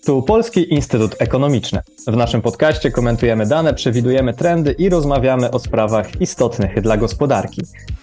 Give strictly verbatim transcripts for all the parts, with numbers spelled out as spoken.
Tu Polski Instytut Ekonomiczny. W naszym podcaście komentujemy dane, przewidujemy trendy i rozmawiamy o sprawach istotnych dla gospodarki.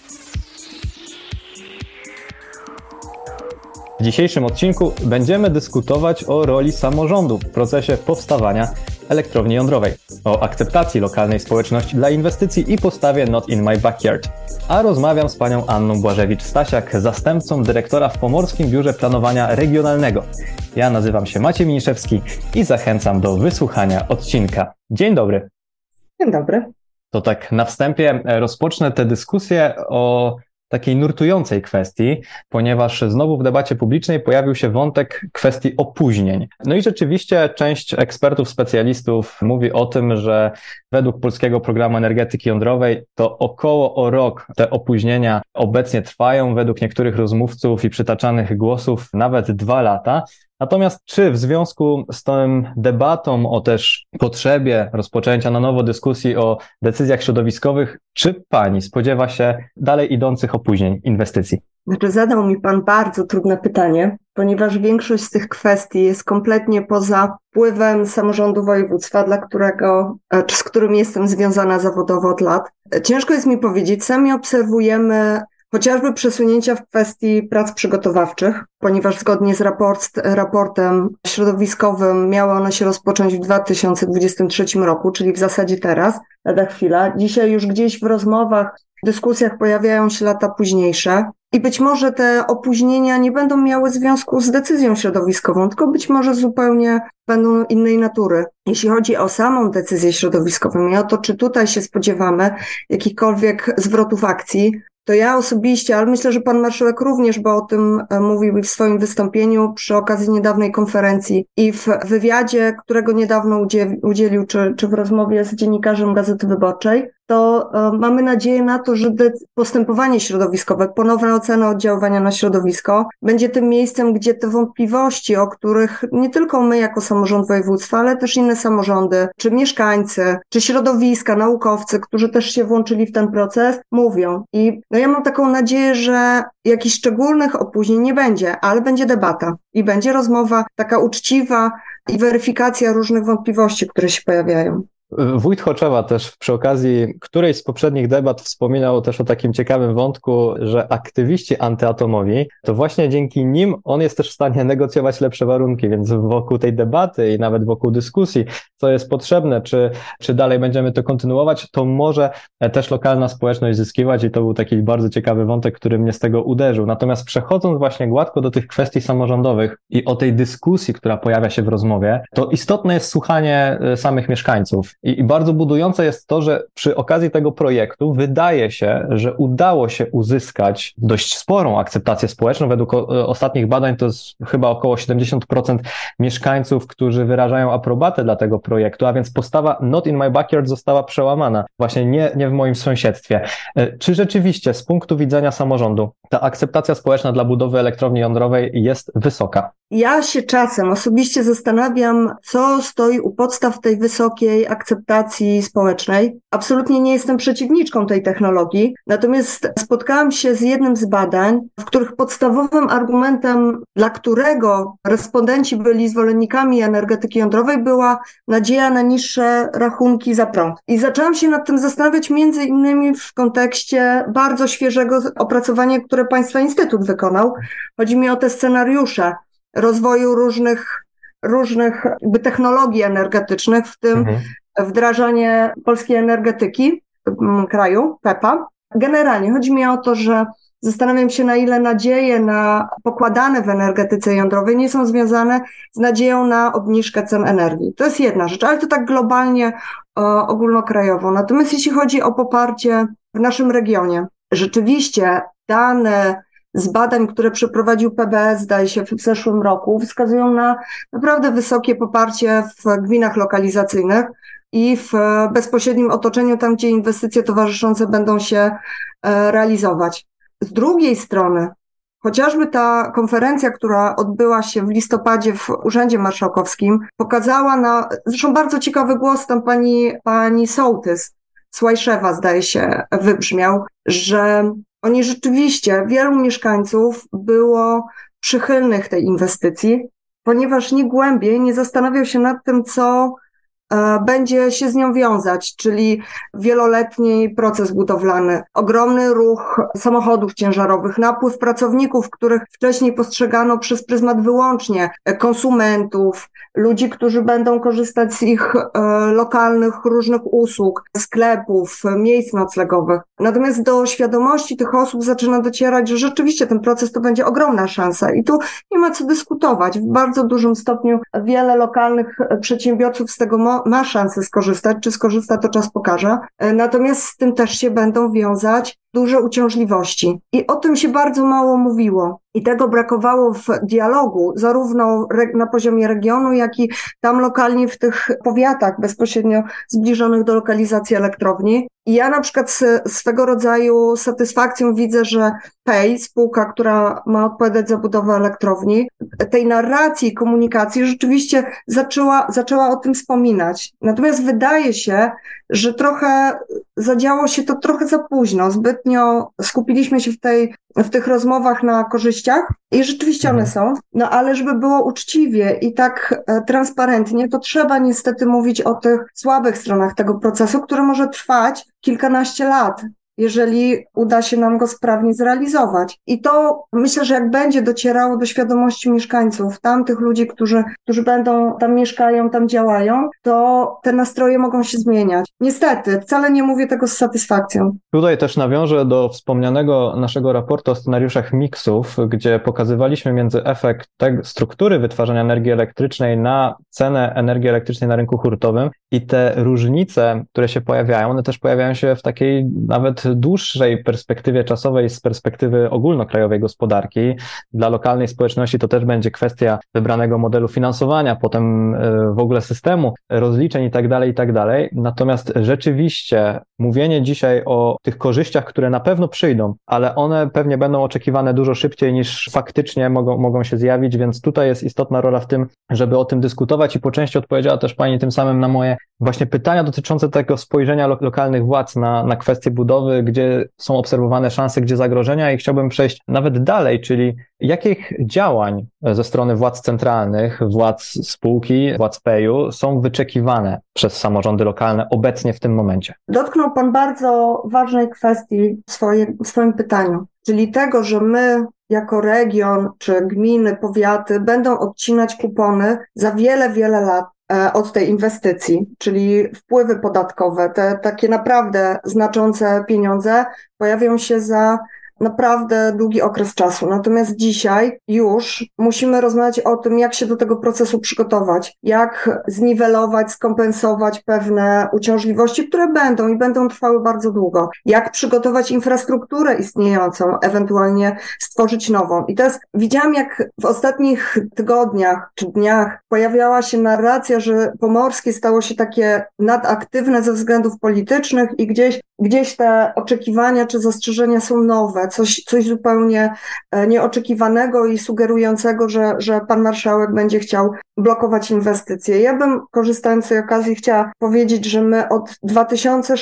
W dzisiejszym odcinku będziemy dyskutować o roli samorządu w procesie powstawania elektrowni jądrowej, o akceptacji lokalnej społeczności dla inwestycji i postawie Not in my backyard. A rozmawiam z panią Anną Błażewicz-Stasiak, zastępcą dyrektora w Pomorskim Biurze Planowania Regionalnego. Ja nazywam się Maciej Miniszewski i zachęcam do wysłuchania odcinka. Dzień dobry. Dzień dobry. To tak na wstępie rozpocznę tę dyskusję o takiej nurtującej kwestii, ponieważ znowu w debacie publicznej pojawił się wątek kwestii opóźnień. No i rzeczywiście część ekspertów, specjalistów mówi o tym, że według Polskiego Programu Energetyki Jądrowej to około o rok te opóźnienia obecnie trwają, według niektórych rozmówców i przytaczanych głosów nawet dwa lata. Natomiast czy w związku z tą debatą o też potrzebie rozpoczęcia na nowo dyskusji o decyzjach środowiskowych, czy pani spodziewa się dalej idących opóźnień inwestycji? Znaczy zadał mi pan bardzo trudne pytanie, ponieważ większość z tych kwestii jest kompletnie poza wpływem samorządu województwa, dla którego, czy z którym jestem związana zawodowo od lat. Ciężko jest mi powiedzieć, sami obserwujemy chociażby przesunięcia w kwestii prac przygotowawczych, ponieważ zgodnie z raport, raportem środowiskowym miały one się rozpocząć w dwa tysiące dwudziestym trzecim roku, czyli w zasadzie teraz, lada chwila. Dzisiaj już gdzieś w rozmowach, w dyskusjach pojawiają się lata późniejsze i być może te opóźnienia nie będą miały związku z decyzją środowiskową, tylko być może zupełnie będą innej natury. Jeśli chodzi o samą decyzję środowiskową i o to, czy tutaj się spodziewamy jakichkolwiek zwrotów akcji, to ja osobiście, ale myślę, że pan marszałek również, bo o tym mówił w swoim wystąpieniu przy okazji niedawnej konferencji i w wywiadzie, którego niedawno udzielił, czy, czy w rozmowie z dziennikarzem Gazety Wyborczej, to mamy nadzieję na to, że postępowanie środowiskowe, ponowna ocena oddziaływania na środowisko będzie tym miejscem, gdzie te wątpliwości, o których nie tylko my jako samorząd województwa, ale też inne samorządy, czy mieszkańcy, czy środowiska, naukowcy, którzy też się włączyli w ten proces, mówią. I no ja mam taką nadzieję, że jakichś szczególnych opóźnień nie będzie, ale będzie debata i będzie rozmowa taka uczciwa i weryfikacja różnych wątpliwości, które się pojawiają. Wójt Choczewa też przy okazji którejś z poprzednich debat wspominał też o takim ciekawym wątku, że aktywiści antyatomowi, to właśnie dzięki nim on jest też w stanie negocjować lepsze warunki, więc wokół tej debaty i nawet wokół dyskusji, co jest potrzebne, czy, czy dalej będziemy to kontynuować, to może też lokalna społeczność zyskiwać i to był taki bardzo ciekawy wątek, który mnie z tego uderzył. Natomiast przechodząc właśnie gładko do tych kwestii samorządowych i o tej dyskusji, która pojawia się w rozmowie, to istotne jest słuchanie samych mieszkańców. I bardzo budujące jest to, że przy okazji tego projektu wydaje się, że udało się uzyskać dość sporą akceptację społeczną. Według ostatnich badań to jest chyba około siedemdziesiąt procent mieszkańców, którzy wyrażają aprobatę dla tego projektu, a więc postawa Not in my backyard została przełamana. Właśnie nie, nie w moim sąsiedztwie. Czy rzeczywiście z punktu widzenia samorządu ta akceptacja społeczna dla budowy elektrowni jądrowej jest wysoka? Ja się czasem osobiście zastanawiam, co stoi u podstaw tej wysokiej akceptacji społecznej. Absolutnie nie jestem przeciwniczką tej technologii, natomiast spotkałam się z jednym z badań, w których podstawowym argumentem, dla którego respondenci byli zwolennikami energetyki jądrowej, była nadzieja na niższe rachunki za prąd. I zaczęłam się nad tym zastanawiać między innymi w kontekście bardzo świeżego opracowania, które Państwa Instytut wykonał. Chodzi mi o te scenariusze rozwoju różnych, różnych jakby technologii energetycznych, w tym mhm. wdrażanie polskiej energetyki w kraju, P E P A. Generalnie chodzi mi o to, że zastanawiam się, na ile nadzieje na pokładane w energetyce jądrowej nie są związane z nadzieją na obniżkę cen energii. To jest jedna rzecz, ale to tak globalnie, o, ogólnokrajowo. Natomiast jeśli chodzi o poparcie w naszym regionie, rzeczywiście dane z badań, które przeprowadził P B S, zdaje się, w zeszłym roku, wskazują na naprawdę wysokie poparcie w gminach lokalizacyjnych i w bezpośrednim otoczeniu, tam gdzie inwestycje towarzyszące będą się realizować. Z drugiej strony, chociażby ta konferencja, która odbyła się w listopadzie w Urzędzie Marszałkowskim, pokazała na, zresztą bardzo ciekawy głos tam pani, pani Sołtys, Słajszewa, zdaje się, wybrzmiał, że oni rzeczywiście, wielu mieszkańców było przychylnych tej inwestycji, ponieważ nie głębiej nie zastanawiał się nad tym, co będzie się z nią wiązać, czyli wieloletni proces budowlany, ogromny ruch samochodów ciężarowych, napływ pracowników, których wcześniej postrzegano przez pryzmat wyłącznie konsumentów, ludzi, którzy będą korzystać z ich e, lokalnych różnych usług, sklepów, miejsc noclegowych. Natomiast do świadomości tych osób zaczyna docierać, że rzeczywiście ten proces to będzie ogromna szansa i tu nie ma co dyskutować. W bardzo dużym stopniu wiele lokalnych przedsiębiorców z tego mo- ma szansę skorzystać, czy skorzysta, to czas pokaże. Natomiast z tym też się będą wiązać duże uciążliwości. I o tym się bardzo mało mówiło. I tego brakowało w dialogu, zarówno na poziomie regionu, jak i tam lokalnie w tych powiatach bezpośrednio zbliżonych do lokalizacji elektrowni. I ja na przykład z swego rodzaju satysfakcją widzę, że P E I, spółka, która ma odpowiadać za budowę elektrowni, tej narracji i komunikacji rzeczywiście zaczęła, zaczęła o tym wspominać. Natomiast wydaje się, że trochę zadziało się to trochę za późno. Zbytnio skupiliśmy się w tej, w tych rozmowach na korzyściach i rzeczywiście one są, no ale żeby było uczciwie i tak e, transparentnie, to trzeba niestety mówić o tych słabych stronach tego procesu, który może trwać kilkanaście lat, jeżeli uda się nam go sprawnie zrealizować. I to myślę, że jak będzie docierało do świadomości mieszkańców, tamtych ludzi, którzy, którzy będą tam mieszkają, tam działają, to te nastroje mogą się zmieniać. Niestety, wcale nie mówię tego z satysfakcją. Tutaj też nawiążę do wspomnianego naszego raportu o scenariuszach miksów, gdzie pokazywaliśmy między efekt tej struktury wytwarzania energii elektrycznej na cenę energii elektrycznej na rynku hurtowym i te różnice, które się pojawiają, one też pojawiają się w takiej nawet dłuższej perspektywie czasowej z perspektywy ogólnokrajowej gospodarki. Dla lokalnej społeczności to też będzie kwestia wybranego modelu finansowania, potem w ogóle systemu rozliczeń i tak dalej, i tak dalej. Natomiast rzeczywiście mówienie dzisiaj o tych korzyściach, które na pewno przyjdą, ale one pewnie będą oczekiwane dużo szybciej niż faktycznie mogą, mogą się zjawić, więc tutaj jest istotna rola w tym, żeby o tym dyskutować i po części odpowiedziała też Pani tym samym na moje właśnie pytania dotyczące tego spojrzenia lo- lokalnych władz na, na kwestie budowy, gdzie są obserwowane szanse, gdzie zagrożenia i chciałbym przejść nawet dalej, czyli jakich działań ze strony władz centralnych, władz spółki, władz P E I-u są wyczekiwane przez samorządy lokalne obecnie w tym momencie? Dotknął Pan bardzo ważnej kwestii w, swoje, w swoim pytaniu, czyli tego, że my jako region, czy gminy, powiaty będą odcinać kupony za wiele, wiele lat od tej inwestycji, czyli wpływy podatkowe, te takie naprawdę znaczące pieniądze pojawią się za naprawdę długi okres czasu. Natomiast dzisiaj już musimy rozmawiać o tym, jak się do tego procesu przygotować, jak zniwelować, skompensować pewne uciążliwości, które będą i będą trwały bardzo długo, jak przygotować infrastrukturę istniejącą, ewentualnie stworzyć nową. I teraz widziałam, jak w ostatnich tygodniach czy dniach pojawiała się narracja, że Pomorskie stało się takie nadaktywne ze względów politycznych i gdzieś, gdzieś te oczekiwania czy zastrzeżenia są nowe, coś, coś zupełnie nieoczekiwanego i sugerującego, że, że pan marszałek będzie chciał blokować inwestycje. Ja bym, korzystając z tej okazji, chciała powiedzieć, że my od dwa tysiące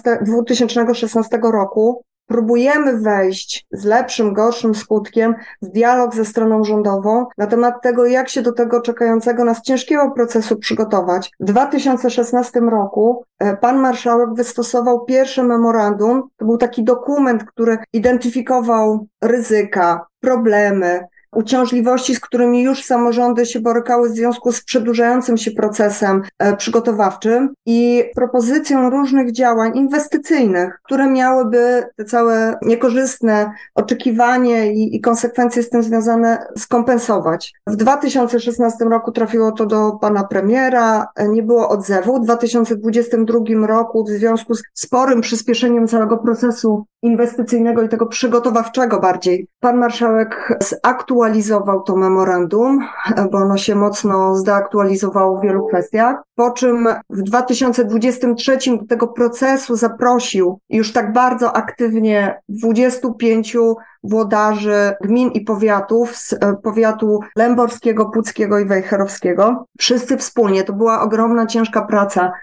szesnastego roku próbujemy wejść z lepszym, gorszym skutkiem w dialog ze stroną rządową na temat tego, jak się do tego czekającego nas ciężkiego procesu przygotować. W dwa tysiące szesnastym roku pan marszałek wystosował pierwsze memorandum. To był taki dokument, który identyfikował ryzyka, problemy, uciążliwości, z którymi już samorządy się borykały w związku z przedłużającym się procesem e, przygotowawczym i propozycją różnych działań inwestycyjnych, które miałyby te całe niekorzystne oczekiwanie i, i konsekwencje z tym związane skompensować. W dwa tysiące szesnastym roku trafiło to do pana premiera, e, nie było odzewu. W dwa tysiące dwudziestym drugim roku w związku z sporym przyspieszeniem całego procesu inwestycyjnego i tego przygotowawczego bardziej, pan marszałek zaktualizował to memorandum, bo ono się mocno zdeaktualizowało w wielu kwestiach, po czym w dwa tysiące dwudziestym trzecim do tego procesu zaprosił już tak bardzo aktywnie dwudziestu pięciu włodarzy gmin i powiatów z powiatu lęborskiego, puckiego i wejherowskiego. Wszyscy wspólnie, to była ogromna, ciężka praca.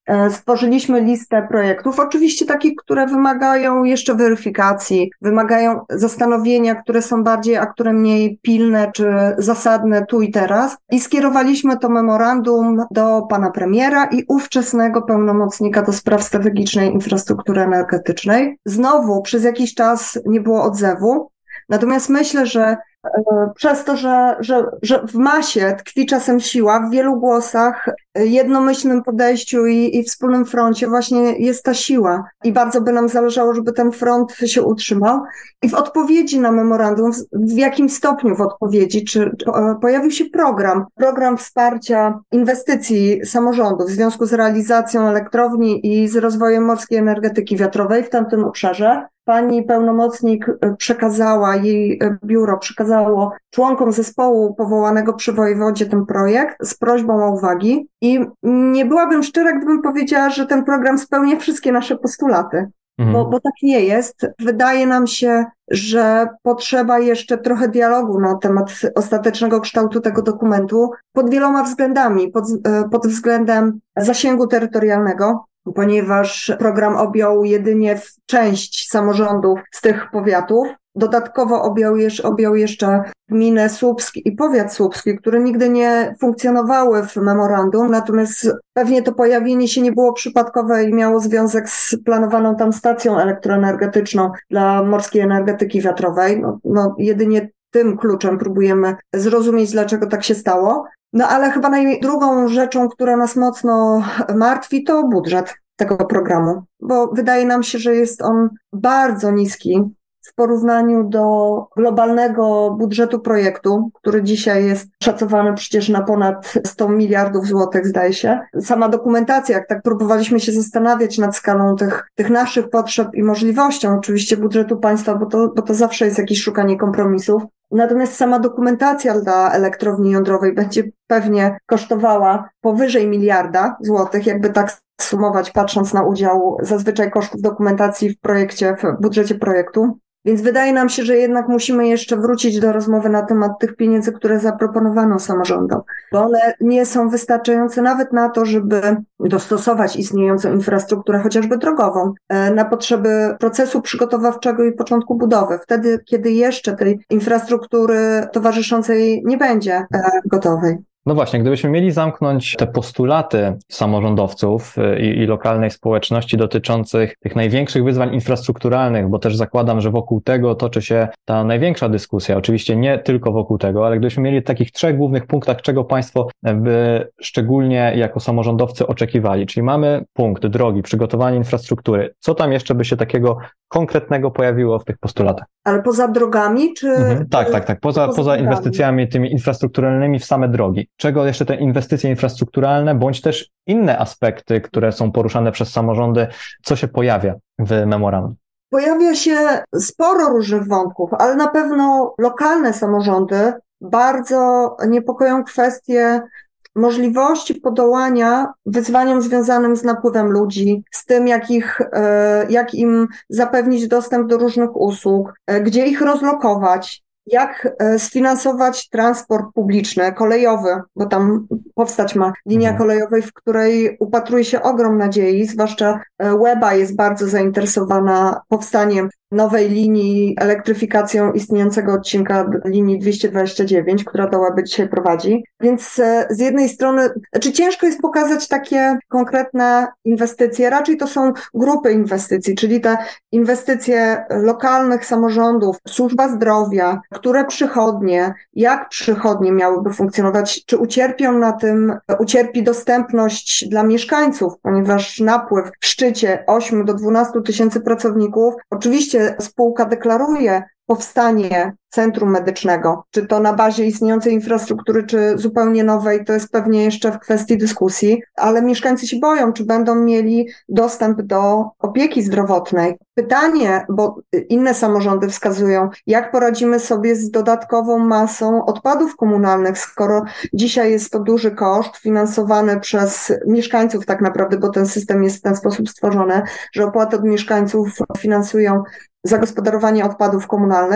Stworzyliśmy listę projektów, oczywiście takich, które wymagają jeszcze weryfikacji, wymagają zastanowienia, które są bardziej, a które mniej pilne czy zasadne tu i teraz. I skierowaliśmy to memorandum do pana premiera i ówczesnego pełnomocnika do spraw strategicznej infrastruktury energetycznej. Znowu przez jakiś czas nie było odzewu. Natomiast myślę, że przez to, że, że, że w masie tkwi czasem siła, w wielu głosach, jednomyślnym podejściu i, i wspólnym froncie właśnie jest ta siła. I bardzo by nam zależało, żeby ten front się utrzymał. I w odpowiedzi na memorandum, w jakim stopniu w odpowiedzi, czy, czy pojawił się program, program wsparcia inwestycji samorządu w związku z realizacją elektrowni i z rozwojem morskiej energetyki wiatrowej w tamtym obszarze. Pani pełnomocnik przekazała, jej biuro przekazało członkom zespołu powołanego przy wojewodzie ten projekt z prośbą o uwagi i nie byłabym szczera, gdybym powiedziała, że ten program spełnia wszystkie nasze postulaty, mhm. bo, bo tak nie jest. Wydaje nam się, że potrzeba jeszcze trochę dialogu na temat ostatecznego kształtu tego dokumentu pod wieloma względami, pod, pod względem zasięgu terytorialnego, ponieważ program objął jedynie część samorządów z tych powiatów. Dodatkowo objął, jeż, objął jeszcze gminę Słupsk i powiat słupski, które nigdy nie funkcjonowały w memorandum, natomiast pewnie to pojawienie się nie było przypadkowe i miało związek z planowaną tam stacją elektroenergetyczną dla morskiej energetyki wiatrowej. No, no, jedynie tym kluczem próbujemy zrozumieć, dlaczego tak się stało. No ale chyba naj... drugą rzeczą, która nas mocno martwi, to budżet tego programu, bo wydaje nam się, że jest on bardzo niski w porównaniu do globalnego budżetu projektu, który dzisiaj jest szacowany przecież na ponad sto miliardów złotych, zdaje się. Sama dokumentacja, jak tak próbowaliśmy się zastanawiać nad skalą tych, tych naszych potrzeb i możliwością oczywiście budżetu państwa, bo to, bo to zawsze jest jakieś szukanie kompromisów. Natomiast sama dokumentacja dla elektrowni jądrowej będzie pewnie kosztowała powyżej miliarda złotych, jakby tak sumować, patrząc na udział zazwyczaj kosztów dokumentacji w projekcie, w budżecie projektu. Więc wydaje nam się, że jednak musimy jeszcze wrócić do rozmowy na temat tych pieniędzy, które zaproponowano samorządom, bo one nie są wystarczające nawet na to, żeby dostosować istniejącą infrastrukturę, chociażby drogową, na potrzeby procesu przygotowawczego i początku budowy. Wtedy, kiedy jeszcze tej infrastruktury towarzyszącej nie będzie gotowej. No właśnie, gdybyśmy mieli zamknąć te postulaty samorządowców i, i lokalnej społeczności dotyczących tych największych wyzwań infrastrukturalnych, bo też zakładam, że wokół tego toczy się ta największa dyskusja, oczywiście nie tylko wokół tego, ale gdybyśmy mieli takich trzech głównych punktach, czego państwo by szczególnie jako samorządowcy oczekiwali, czyli mamy punkt drogi, przygotowanie infrastruktury, co tam jeszcze by się takiego konkretnego pojawiło w tych postulatach? Ale poza drogami, czy... Mhm, tak, tak, tak, poza, poza, poza inwestycjami tymi infrastrukturalnymi w same drogi. Czego jeszcze te inwestycje infrastrukturalne, bądź też inne aspekty, które są poruszane przez samorządy, co się pojawia w memorandum? Pojawia się sporo różnych wątków, ale na pewno lokalne samorządy bardzo niepokoją kwestie możliwości podołania wyzwaniom związanym z napływem ludzi, z tym, jak, ich, jak im zapewnić dostęp do różnych usług, gdzie ich rozlokować, jak sfinansować transport publiczny, kolejowy, bo tam powstać ma linia mhm. kolejowej, w której upatruje się ogrom nadziei, zwłaszcza Łeba jest bardzo zainteresowana powstaniem nowej linii, elektryfikacją istniejącego odcinka linii dwieście dwadzieścia dziewięć, która do Łeby dzisiaj prowadzi. Więc z jednej strony, znaczy ciężko jest pokazać takie konkretne inwestycje, raczej to są grupy inwestycji, czyli te inwestycje lokalnych samorządów, służba zdrowia, które przychodnie, jak przychodnie miałyby funkcjonować, czy ucierpią na tym, ucierpi dostępność dla mieszkańców, ponieważ napływ w szczycie osiem do dwunastu tysięcy pracowników, oczywiście spółka deklaruje powstanie centrum medycznego, czy to na bazie istniejącej infrastruktury, czy zupełnie nowej, to jest pewnie jeszcze w kwestii dyskusji, ale mieszkańcy się boją, czy będą mieli dostęp do opieki zdrowotnej. Pytanie, bo inne samorządy wskazują, jak poradzimy sobie z dodatkową masą odpadów komunalnych, skoro dzisiaj jest to duży koszt finansowany przez mieszkańców tak naprawdę, bo ten system jest w ten sposób stworzony, że opłaty od mieszkańców finansują zagospodarowanie odpadów komunalnych.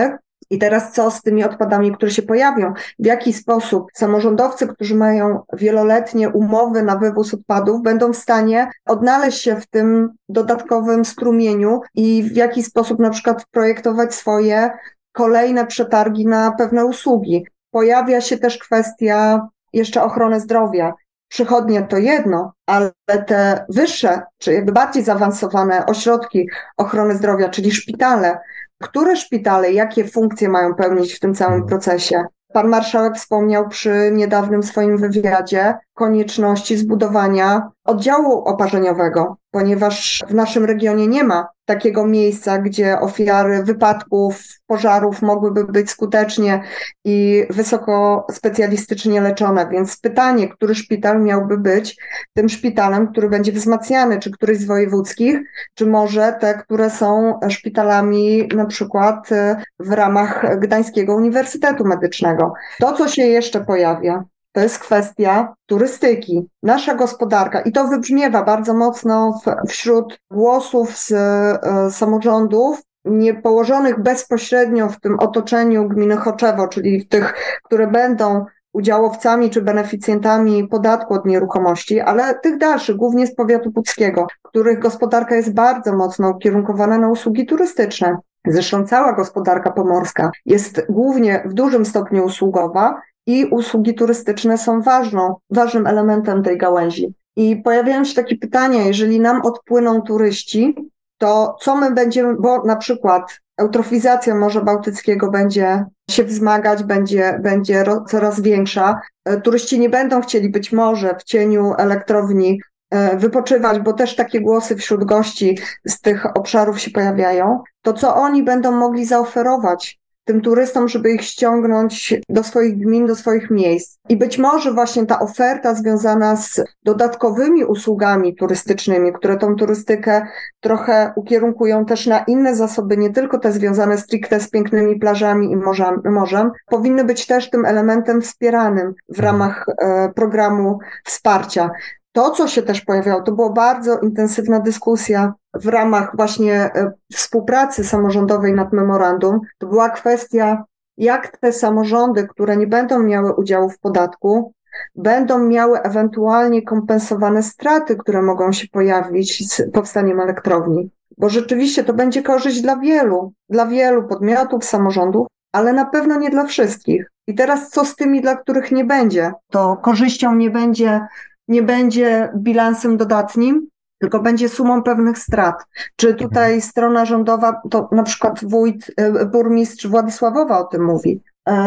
I teraz co z tymi odpadami, które się pojawią? W jaki sposób samorządowcy, którzy mają wieloletnie umowy na wywóz odpadów, będą w stanie odnaleźć się w tym dodatkowym strumieniu i w jaki sposób na przykład projektować swoje kolejne przetargi na pewne usługi. Pojawia się też kwestia jeszcze ochrony zdrowia. Przychodnie to jedno, ale te wyższe, czy jakby bardziej zaawansowane ośrodki ochrony zdrowia, czyli szpitale, które szpitale, jakie funkcje mają pełnić w tym całym procesie? Pan marszałek wspomniał przy niedawnym swoim wywiadzie konieczności zbudowania oddziału oparzeniowego, ponieważ w naszym regionie nie ma takiego miejsca, gdzie ofiary wypadków, pożarów mogłyby być skutecznie i wysoko specjalistycznie leczone. Więc pytanie, który szpital miałby być tym szpitalem, który będzie wzmacniany, czy któryś z wojewódzkich, czy może te, które są szpitalami na przykład w ramach Gdańskiego Uniwersytetu Medycznego. To, co się jeszcze pojawia, to jest kwestia turystyki. Nasza gospodarka, i to wybrzmiewa bardzo mocno w, wśród głosów z e, samorządów, nie położonych bezpośrednio w tym otoczeniu gminy Choczewo, czyli w tych, które będą udziałowcami czy beneficjentami podatku od nieruchomości, ale tych dalszych, głównie z powiatu puckiego, których gospodarka jest bardzo mocno ukierunkowana na usługi turystyczne. Zresztą cała gospodarka pomorska jest głównie w dużym stopniu usługowa, i usługi turystyczne są ważną, ważnym elementem tej gałęzi. I pojawiają się takie pytania, jeżeli nam odpłyną turyści, to co my będziemy, bo na przykład eutrofizacja Morza Bałtyckiego będzie się wzmagać, będzie, będzie ro, coraz większa. Turyści nie będą chcieli być może w cieniu elektrowni wypoczywać, bo też takie głosy wśród gości z tych obszarów się pojawiają. To co oni będą mogli zaoferować tym turystom, żeby ich ściągnąć do swoich gmin, do swoich miejsc. I być może właśnie ta oferta związana z dodatkowymi usługami turystycznymi, które tą turystykę trochę ukierunkują też na inne zasoby, nie tylko te związane stricte z pięknymi plażami i morzem, morzem powinny być też tym elementem wspieranym w ramach e, programu wsparcia. To, co się też pojawiało, to była bardzo intensywna dyskusja w ramach właśnie współpracy samorządowej nad memorandum. To była kwestia, jak te samorządy, które nie będą miały udziału w podatku, będą miały ewentualnie kompensowane straty, które mogą się pojawić z powstaniem elektrowni. Bo rzeczywiście to będzie korzyść dla wielu, dla wielu podmiotów, samorządów, ale na pewno nie dla wszystkich. I teraz co z tymi, dla których nie będzie? To korzyścią nie będzie nie będzie bilansem dodatnim, tylko będzie sumą pewnych strat. Czy tutaj strona rządowa, to na przykład wójt, burmistrz Władysławowa o tym mówi,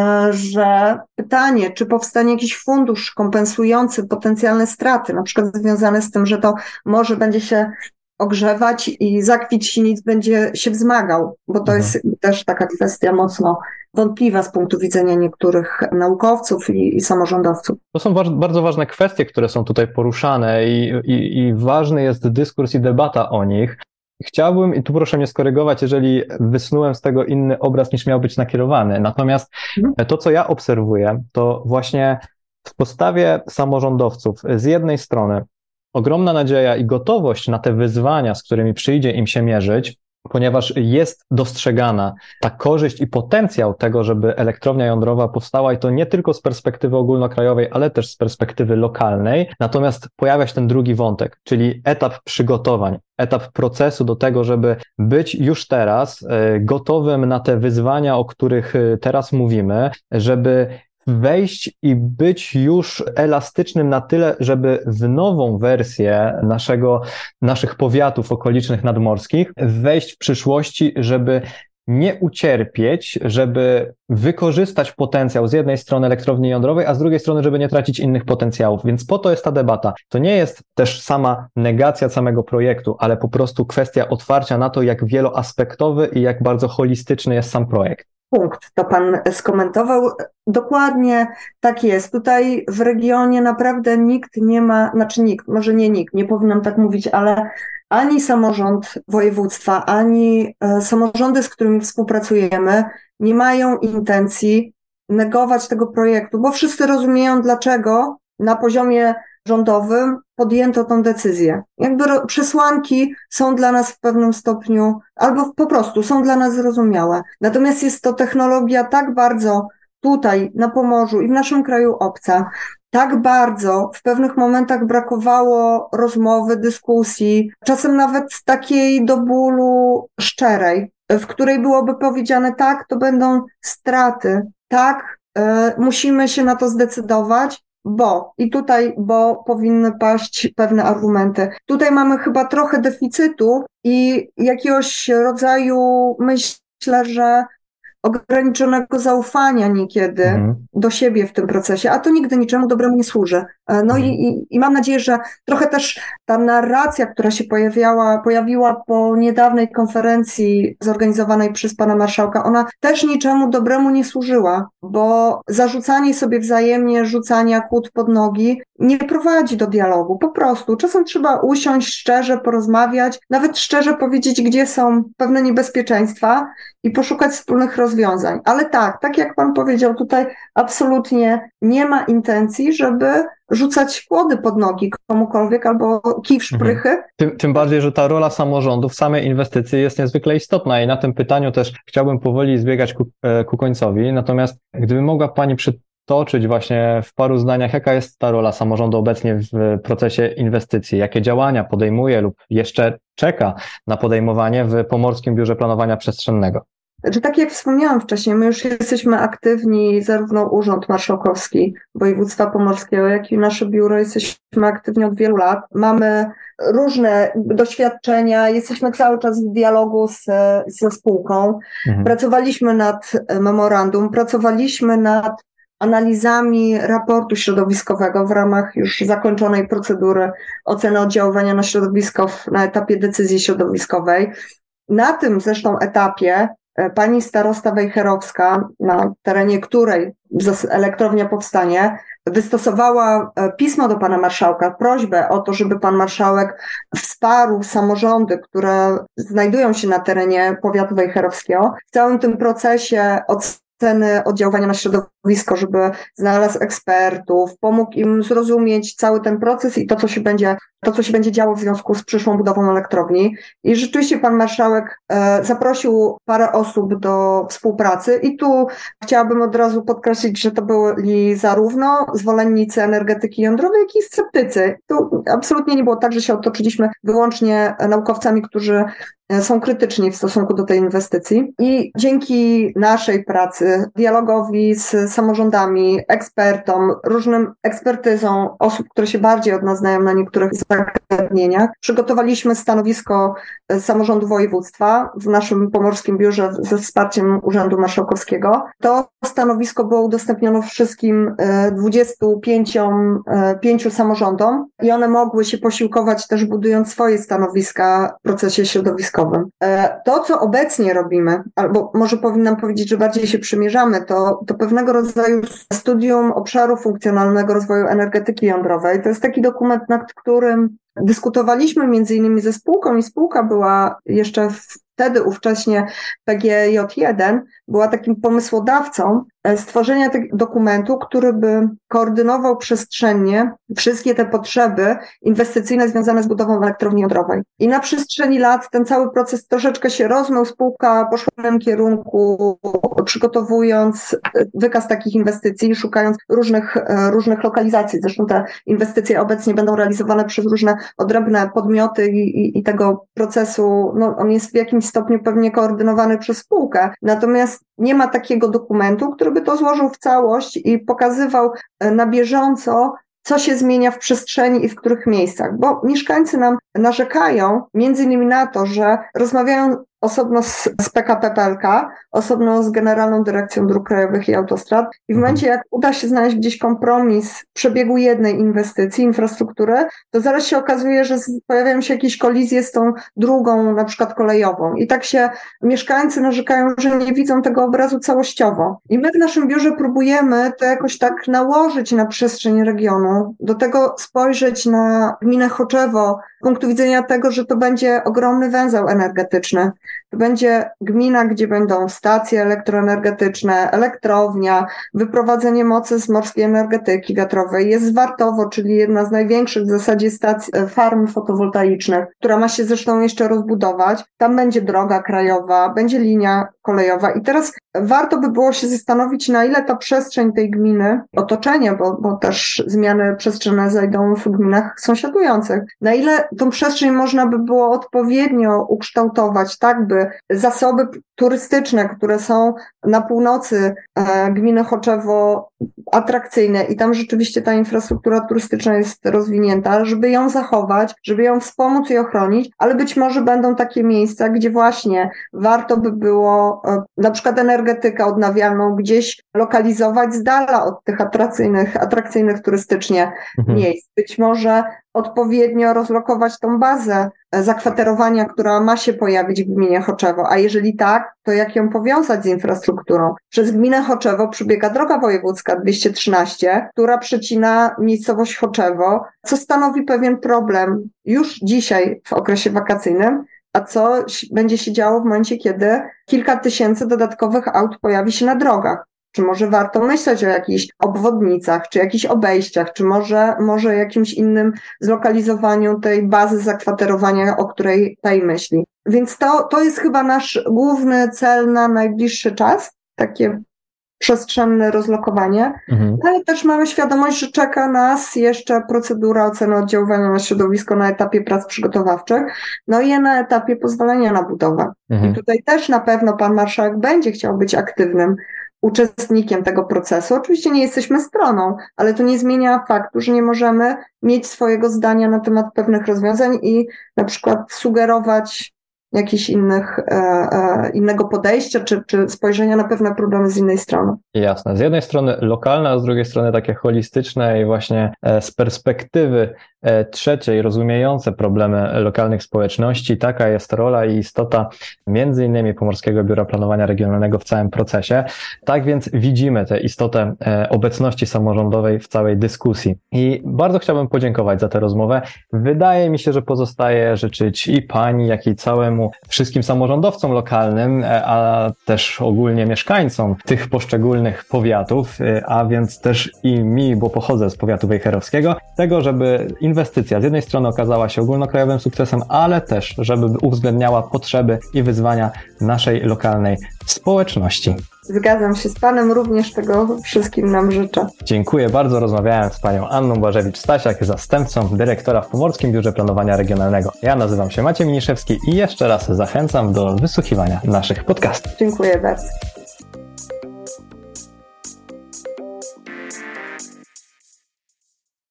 że pytanie, czy powstanie jakiś fundusz kompensujący potencjalne straty, na przykład związane z tym, że to morze będzie się ogrzewać i zakwit sinic będzie się wzmagał, bo to mhm. jest też taka kwestia mocno wątpliwa z punktu widzenia niektórych naukowców i, i samorządowców. To są wa- bardzo ważne kwestie, które są tutaj poruszane i, i, i ważny jest dyskurs i debata o nich. Chciałbym, i tu proszę mnie skorygować, jeżeli wysnułem z tego inny obraz niż miał być nakierowany. Natomiast mhm. to, co ja obserwuję, to właśnie w postawie samorządowców z jednej strony ogromna nadzieja i gotowość na te wyzwania, z którymi przyjdzie im się mierzyć, ponieważ jest dostrzegana ta korzyść i potencjał tego, żeby elektrownia jądrowa powstała i to nie tylko z perspektywy ogólnokrajowej, ale też z perspektywy lokalnej. Natomiast pojawia się ten drugi wątek, czyli etap przygotowań, etap procesu do tego, żeby być już teraz y, gotowym na te wyzwania, o których y, teraz mówimy, żeby wejść i być już elastycznym na tyle, żeby w nową wersję naszego, naszych powiatów okolicznych nadmorskich wejść w przyszłości, żeby nie ucierpieć, żeby wykorzystać potencjał z jednej strony elektrowni jądrowej, a z drugiej strony, żeby nie tracić innych potencjałów. Więc po to jest ta debata. To nie jest też sama negacja samego projektu, ale po prostu kwestia otwarcia na to, jak wieloaspektowy i jak bardzo holistyczny jest sam projekt. Punkt, to pan skomentował. Dokładnie tak jest. Tutaj w regionie naprawdę nikt nie ma, znaczy nikt, może nie nikt, nie powinnam tak mówić, ale ani samorząd województwa, ani e, samorządy, z którymi współpracujemy, nie mają intencji negować tego projektu, bo wszyscy rozumieją, dlaczego na poziomie rządowym podjęto tą decyzję. Jakby przesłanki są dla nas w pewnym stopniu, albo po prostu są dla nas zrozumiałe. Natomiast jest to technologia tak bardzo tutaj na Pomorzu i w naszym kraju obca, tak bardzo w pewnych momentach brakowało rozmowy, dyskusji, czasem nawet takiej do bólu szczerej, w której byłoby powiedziane tak, to będą straty, tak, y, musimy się na to zdecydować, bo i tutaj, bo powinny paść pewne argumenty. Tutaj mamy chyba trochę deficytu i jakiegoś rodzaju, myślę, że ograniczonego zaufania niekiedy mhm. do siebie w tym procesie, a to nigdy niczemu dobremu nie służy. No mhm. i, i, i mam nadzieję, że trochę też ta narracja, która się pojawiała, pojawiła po niedawnej konferencji zorganizowanej przez pana marszałka, ona też niczemu dobremu nie służyła, bo zarzucanie sobie wzajemnie rzucania kłód pod nogi nie prowadzi do dialogu, po prostu. Czasem trzeba usiąść, szczerze porozmawiać, nawet szczerze powiedzieć, gdzie są pewne niebezpieczeństwa i poszukać wspólnych rozwiązań. Ale tak, tak jak pan powiedział, tutaj absolutnie nie ma intencji, żeby rzucać kłody pod nogi komukolwiek albo kij w szprychy. Mhm. Tym, tym bardziej, że ta rola samorządu w samej inwestycji jest niezwykle istotna i na tym pytaniu też chciałbym powoli zbiegać ku, ku końcowi. Natomiast gdyby mogła pani przytoczyć właśnie w paru zdaniach, jaka jest ta rola samorządu obecnie w procesie inwestycji, jakie działania podejmuje lub jeszcze czeka na podejmowanie w Pomorskim Biurze Planowania Przestrzennego? Znaczy, tak jak wspomniałam wcześniej, my już jesteśmy aktywni, zarówno Urząd Marszałkowski Województwa Pomorskiego, jak i nasze biuro, jesteśmy aktywni od wielu lat. Mamy różne doświadczenia, jesteśmy cały czas w dialogu z, ze spółką. Mhm. Pracowaliśmy nad memorandum, pracowaliśmy nad analizami raportu środowiskowego w ramach już zakończonej procedury oceny oddziaływania na środowisko na etapie decyzji środowiskowej. Na tym zresztą etapie pani starosta Wejherowska, na terenie której elektrownia powstanie, wystosowała pismo do pana marszałka, prośbę o to, żeby pan marszałek wsparł samorządy, które znajdują się na terenie powiatu wejherowskiego w całym tym procesie oceny oddziaływania na środowisko, żeby znalazł ekspertów, pomógł im zrozumieć cały ten proces i to, co się będzie, to, co się będzie działo w związku z przyszłą budową elektrowni. I rzeczywiście pan marszałek e, zaprosił parę osób do współpracy i tu chciałabym od razu podkreślić, że to byli zarówno zwolennicy energetyki jądrowej, jak i sceptycy. Tu absolutnie nie było tak, że się otoczyliśmy wyłącznie naukowcami, którzy są krytyczni w stosunku do tej inwestycji i dzięki naszej pracy, dialogowi z samorządami, ekspertom, różnym ekspertyzom osób, które się bardziej od nas znają na niektórych zagadnieniach, przygotowaliśmy stanowisko samorządu województwa w naszym pomorskim biurze ze wsparciem Urzędu Marszałkowskiego. To stanowisko było udostępnione wszystkim dwudziestu pięciu samorządom i one mogły się posiłkować też budując swoje stanowiska w procesie środowiskowym. To, co obecnie robimy, albo może powinnam powiedzieć, że bardziej się przymierzamy, to, to pewnego rodzaju studium obszaru funkcjonalnego rozwoju energetyki jądrowej. To jest taki dokument, nad którym dyskutowaliśmy między innymi ze spółką i spółka była jeszcze wtedy ówcześnie P G J jeden, była takim pomysłodawcą stworzenia tego dokumentu, który by koordynował przestrzennie wszystkie te potrzeby inwestycyjne związane z budową elektrowni jądrowej. I na przestrzeni lat ten cały proces troszeczkę się rozmył, spółka poszła w tym kierunku, przygotowując wykaz takich inwestycji, szukając różnych, różnych lokalizacji. Zresztą te inwestycje obecnie będą realizowane przez różne odrębne podmioty i, i, i tego procesu, no, on jest w jakimś stopniu pewnie koordynowany przez spółkę. Natomiast nie ma takiego dokumentu, który by to złożył w całość i pokazywał na bieżąco, co się zmienia w przestrzeni i w których miejscach. Bo mieszkańcy nam narzekają między innymi na to, że rozmawiają osobno z, z P K P P L K, osobno z Generalną Dyrekcją Dróg Krajowych i Autostrad i w momencie, jak uda się znaleźć gdzieś kompromis w przebiegu jednej inwestycji, infrastruktury, to zaraz się okazuje, że pojawiają się jakieś kolizje z tą drugą, na przykład kolejową. I tak się mieszkańcy narzekają, że nie widzą tego obrazu całościowo. I my w naszym biurze próbujemy to jakoś tak nałożyć na przestrzeń regionu, do tego spojrzeć na gminę Choczewo z punktu widzenia tego, że to będzie ogromny węzeł energetyczny. to będzie gmina, gdzie będą stacje elektroenergetyczne, elektrownia, wyprowadzenie mocy z morskiej energetyki wiatrowej. Jest Wartowo, czyli jedna z największych w zasadzie stacji, farm fotowoltaicznych, która ma się zresztą jeszcze rozbudować. Tam będzie droga krajowa, będzie linia kolejowa i teraz warto by było się zastanowić, na ile ta przestrzeń tej gminy, otoczenie, bo, bo też zmiany przestrzenne zajdą w gminach sąsiadujących, na ile tą przestrzeń można by było odpowiednio ukształtować, tak by zasoby turystyczne, które są na północy e, gminy Choczewo atrakcyjne i tam rzeczywiście ta infrastruktura turystyczna jest rozwinięta, żeby ją zachować, żeby ją wspomóc i ochronić, ale być może będą takie miejsca, gdzie właśnie warto by było e, na przykład energetykę odnawialną gdzieś lokalizować z dala od tych atrakcyjnych, atrakcyjnych turystycznie mhm. miejsc. Być może odpowiednio rozlokować tą bazę zakwaterowania, która ma się pojawić w gminie Choczewo, a jeżeli tak, to jak ją powiązać z infrastrukturą? Przez gminę Choczewo przebiega droga wojewódzka dwieście trzynaście, która przecina miejscowość Choczewo, co stanowi pewien problem już dzisiaj w okresie wakacyjnym, a co będzie się działo w momencie, kiedy kilka tysięcy dodatkowych aut pojawi się na drogach. Czy może warto myśleć o jakichś obwodnicach, czy jakichś obejściach, czy może, może jakimś innym zlokalizowaniu tej bazy zakwaterowania, o której tutaj myśli. Więc to, to jest chyba nasz główny cel na najbliższy czas, takie przestrzenne rozlokowanie, mhm. ale też mamy świadomość, że czeka nas jeszcze procedura oceny oddziaływania na środowisko na etapie prac przygotowawczych, no i na etapie pozwolenia na budowę. Mhm. I tutaj też na pewno pan marszałek będzie chciał być aktywnym uczestnikiem tego procesu. Oczywiście nie jesteśmy stroną, ale to nie zmienia faktu, że nie możemy mieć swojego zdania na temat pewnych rozwiązań i na przykład sugerować jakichś innych, e, e, innego podejścia, czy, czy spojrzenia na pewne problemy z innej strony. Jasne. Z jednej strony lokalne, a z drugiej strony takie holistyczne i właśnie z perspektywy trzeciej, rozumiejące problemy lokalnych społeczności. Taka jest rola i istota między innymi Pomorskiego Biura Planowania Regionalnego w całym procesie. Tak więc widzimy tę istotę obecności samorządowej w całej dyskusji. I bardzo chciałbym podziękować za tę rozmowę. Wydaje mi się, że pozostaje życzyć i pani, jak i całemu wszystkim samorządowcom lokalnym, a też ogólnie mieszkańcom tych poszczególnych powiatów, a więc też i mi, bo pochodzę z powiatu wejherowskiego, tego, żeby inwestycja z jednej strony okazała się ogólnokrajowym sukcesem, ale też, żeby uwzględniała potrzeby i wyzwania naszej lokalnej społeczności. Zgadzam się z panem, również tego wszystkim nam życzę. Dziękuję bardzo. Rozmawiałem z panią Anną Błażewicz-Stasiak, zastępcą dyrektora w Pomorskim Biurze Planowania Regionalnego. Ja nazywam się Maciej Miniszewski i jeszcze raz zachęcam do wysłuchiwania naszych podcastów. Dziękuję bardzo.